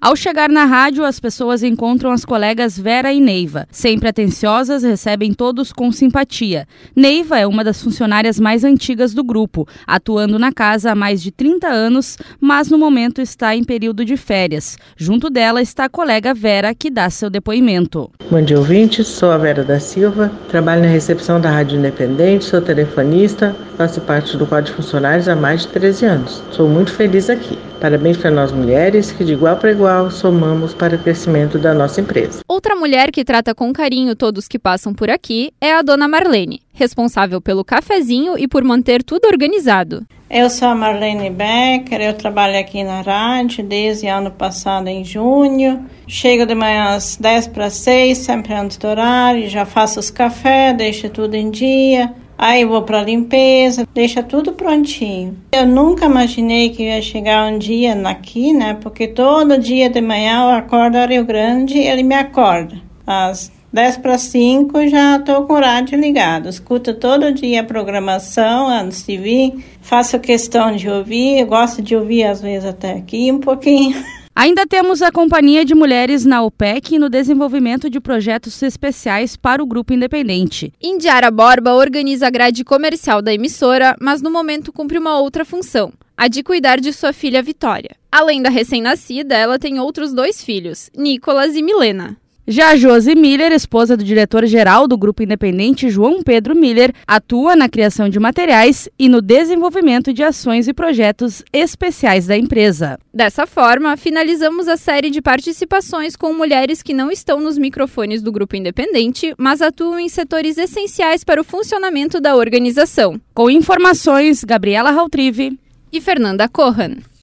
Ao chegar na rádio, as pessoas encontram as colegas Vera e Neiva. Sempre atenciosas, recebem todos com simpatia. Neiva é uma das funcionárias mais antigas do grupo, atuando na casa há mais de 30 anos, mas no momento está em período de férias. Junto dela está a colega Vera, que dá seu depoimento. Bom dia, ouvintes. Sou a Vera da Silva, trabalho na recepção da Rádio Independente, sou telefonista, faço parte do quadro de funcionários há mais de 13 anos. Sou muito feliz aqui. Parabéns para nós mulheres que de igual para igual somamos para o crescimento da nossa empresa. Outra mulher que trata com carinho todos que passam por aqui é a dona Marlene, responsável pelo cafezinho e por manter tudo organizado. Eu sou a Marlene Becker, eu trabalho aqui na rádio desde ano passado, em junho. Chego de manhã às 5:50, sempre antes do horário, já faço os cafés, deixo tudo em dia. Aí vou para a limpeza, deixa tudo prontinho. Eu nunca imaginei que ia chegar um dia aqui, né? Porque todo dia de manhã eu acordo a Rio Grande e ele me acorda. Às 4:50 já estou com o rádio ligado. Escuto todo dia a programação antes de vir. Faço questão de ouvir, eu gosto de ouvir às vezes até aqui um pouquinho. Ainda temos a Companhia de Mulheres na UPEC e no desenvolvimento de projetos especiais para o Grupo Independente. Indiara Borba organiza a grade comercial da emissora, mas no momento cumpre uma outra função, a de cuidar de sua filha Vitória. Além da recém-nascida, ela tem outros 2 filhos, Nicolas e Milena. Já a Josi Miller, esposa do diretor-geral do Grupo Independente, João Pedro Miller, atua na criação de materiais e no desenvolvimento de ações e projetos especiais da empresa. Dessa forma, finalizamos a série de participações com mulheres que não estão nos microfones do Grupo Independente, mas atuam em setores essenciais para o funcionamento da organização. Com informações, Gabriela Rautrive e Fernanda Corran.